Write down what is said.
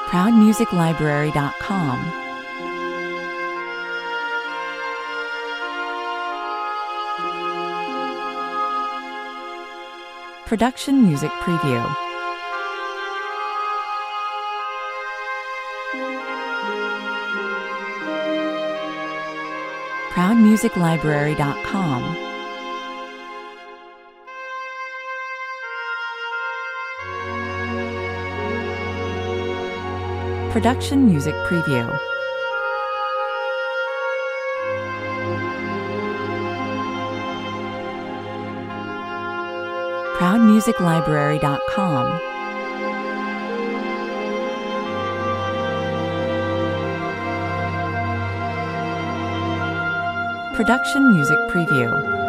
ProudMusicLibrary.com. Production Music Preview. ProudMusicLibrary.com. Production Music Preview. ProudMusicLibrary.com. Production Music Preview.